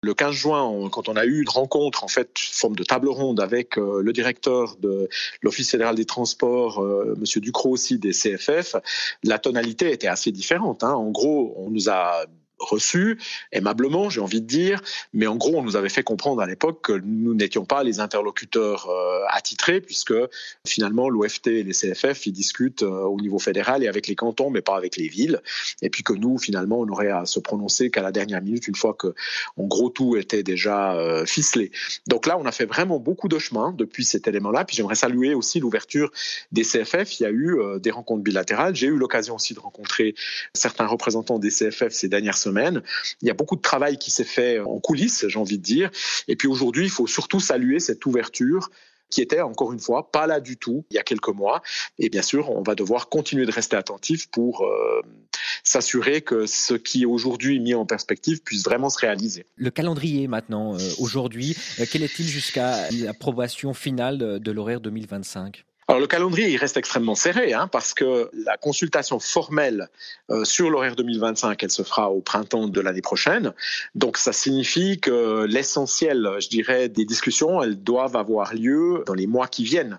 Le 15 juin, quand on a eu une rencontre, en fait, forme de table ronde avec le directeur de l'Office fédéral des transports, Monsieur Ducrot aussi des CFF, la tonalité était assez différente. En gros, on nous a reçus aimablement, j'ai envie de dire, mais en gros, on nous avait fait comprendre à l'époque que nous n'étions pas les interlocuteurs attitrés, puisque finalement, l'OFT et les CFF, ils discutent au niveau fédéral et avec les cantons, mais pas avec les villes, et puis que nous, finalement, on aurait à se prononcer qu'à la dernière minute, une fois que, en gros, tout était déjà ficelé. Donc là, on a fait vraiment beaucoup de chemin depuis cet élément-là, puis j'aimerais saluer aussi l'ouverture des CFF. Il y a eu des rencontres bilatérales. J'ai eu l'occasion aussi de rencontrer certains représentants des CFF ces dernières semaines. Il y a beaucoup de travail qui s'est fait en coulisses, j'ai envie de dire. Et puis aujourd'hui, il faut surtout saluer cette ouverture qui était, encore une fois, pas là du tout il y a quelques mois. Et bien sûr, on va devoir continuer de rester attentif pour s'assurer que ce qui est aujourd'hui mis en perspective puisse vraiment se réaliser. Le calendrier maintenant, aujourd'hui, quel est-il jusqu'à l'approbation finale de l'horaire 2025 ? Alors le calendrier, il reste extrêmement serré, parce que la consultation formelle sur l'horaire 2025, elle se fera au printemps de l'année prochaine. Donc ça signifie que l'essentiel, je dirais, des discussions, elles doivent avoir lieu dans les mois qui viennent.